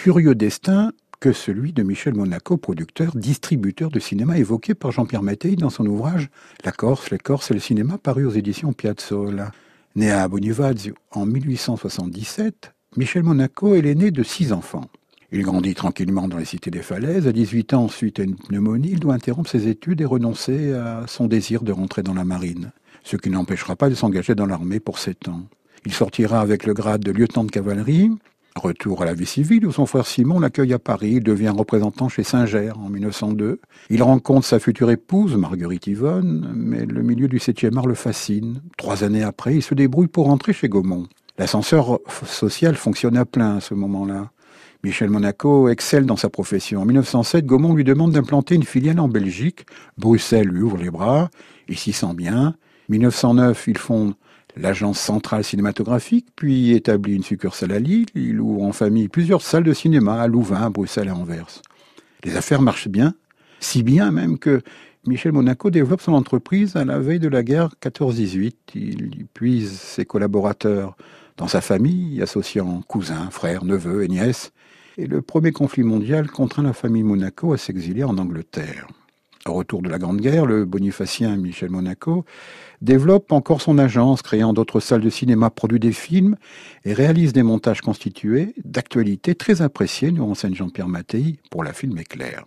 curieux destin que celui de Michel Monaco, producteur, distributeur de cinéma évoqué par Jean-Pierre Mattei dans son ouvrage La Corse, les Corses et le cinéma, paru aux éditions Piazzolla. Né à Bonifacio en 1877, Michel Monaco est l'aîné de 6 enfants. Il grandit tranquillement dans les cités des falaises. À 18 ans, suite à une pneumonie, il doit interrompre ses études et renoncer à son désir de rentrer dans la marine, ce qui n'empêchera pas de s'engager dans l'armée pour 7 ans. Il sortira avec le grade de lieutenant de cavalerie. Retour à la vie civile où son frère Simon l'accueille à Paris. Il devient représentant chez Singer en 1902. Il rencontre sa future épouse, Marguerite Yvonne, mais le milieu du 7e art le fascine. 3 années après, il se débrouille pour rentrer chez Gaumont. L'ascenseur social fonctionne à plein à ce moment-là. Michel Monaco excelle dans sa profession. En 1907, Gaumont lui demande d'implanter une filiale en Belgique. Bruxelles lui ouvre les bras. Il s'y sent bien. 1909, il fonde l'Agence centrale cinématographique, puis établit une succursale à Lille. Il ouvre en famille plusieurs salles de cinéma à Louvain, à Bruxelles et à Anvers. Les affaires marchent bien, si bien même que Michel Monaco développe son entreprise à la veille de la guerre 14-18. Il puise ses collaborateurs dans sa famille, associant cousins, frères, neveux et nièces. Et le premier conflit mondial contraint la famille Monaco à s'exiler en Angleterre. Au retour de la Grande Guerre, le bonifacien Michel Monaco développe encore son agence, créant d'autres salles de cinéma, produit des films et réalise des montages constitués d'actualité très appréciés, nous renseigne Jean-Pierre Mattei pour la Film Éclair.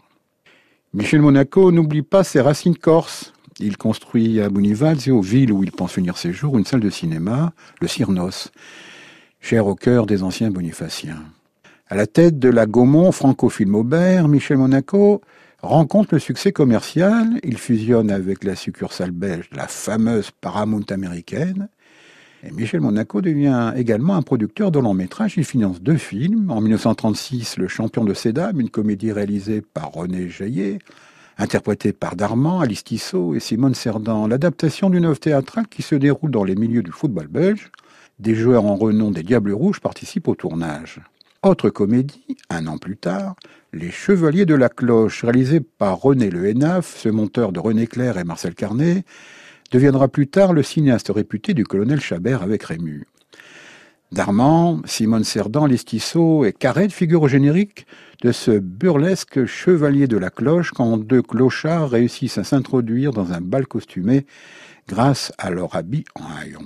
Michel Monaco n'oublie pas ses racines corses. Il construit à Bonifacio, ville où il pense finir ses jours, une salle de cinéma, le Cyrnos, cher au cœur des anciens bonifaciens. À la tête de la Gaumont Franco-Film Aubert, Michel Monaco rencontre le succès commercial. Il fusionne avec la succursale belge, la fameuse Paramount américaine. Et Michel Monaco devient également un producteur de long métrage. Il finance 2 films. En 1936, Le Champion de Sédam, une comédie réalisée par René Jaillet, interprétée par Darman, Alice Tissot et Simone Cerdan. L'adaptation d'une œuvre théâtrale qui se déroule dans les milieux du football belge. Des joueurs en renom des Diables Rouges participent au tournage. Autre comédie, 1 an plus tard, Les Chevaliers de la Cloche, réalisé par René Le Hénaf, ce monteur de René Clair et Marcel Carnet, deviendra plus tard le cinéaste réputé du colonel Chabert avec Rému. Darman, Simone Cerdan, Lestissot et Carrette figurent au générique de ce burlesque Chevalier de la Cloche quand 2 clochards réussissent à s'introduire dans un bal costumé grâce à leur habit en haillons.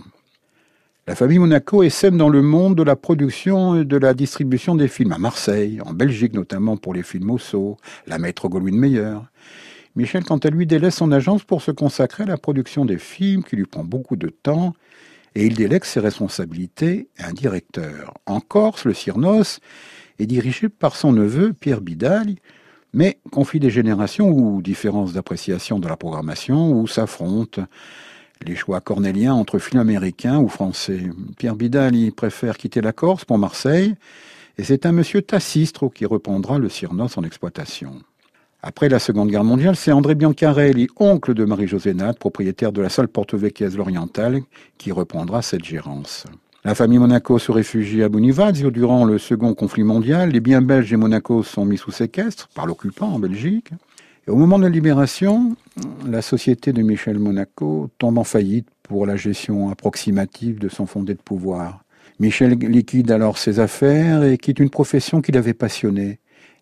La famille Monaco sème dans le monde de la production et de la distribution des films à Marseille, en Belgique notamment pour les films Osso, la Metro-Goldwyn-Mayer. Michel, quant à lui, délaisse son agence pour se consacrer à la production des films qui lui prend beaucoup de temps et il délègue ses responsabilités à un directeur. En Corse, le Cyrnos est dirigé par son neveu Pierre Bidal, mais conflit des générations ou différences d'appréciation de la programmation où s'affrontent les choix cornéliens entre films américains ou français. Pierre Bidal y préfère quitter la Corse pour Marseille, et c'est un monsieur Tassistro qui reprendra le Cyrnos en exploitation. Après la Seconde Guerre mondiale, c'est André Biancarelli, oncle de Marie-Josée Nat, propriétaire de la salle porto-vecchiaise l'Orientale, qui reprendra cette gérance. La famille Monaco se réfugie à Bonifacio durant le second conflit mondial. Les biens belges et Monaco sont mis sous séquestre par l'occupant en Belgique. Et au moment de la libération, la société de Michel Monaco tombe en faillite pour la gestion approximative de son fondé de pouvoir. Michel liquide alors ses affaires et quitte une profession qui l'avait passionné.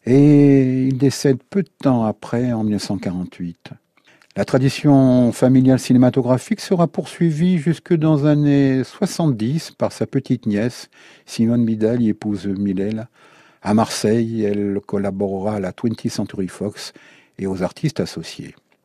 Et il décède peu de temps après, en 1948. La tradition familiale cinématographique sera poursuivie jusque dans les années 70 par sa petite nièce, Simone Bidal, épouse Milel. À Marseille, elle collaborera à la 20th Century Fox et aux artistes associés.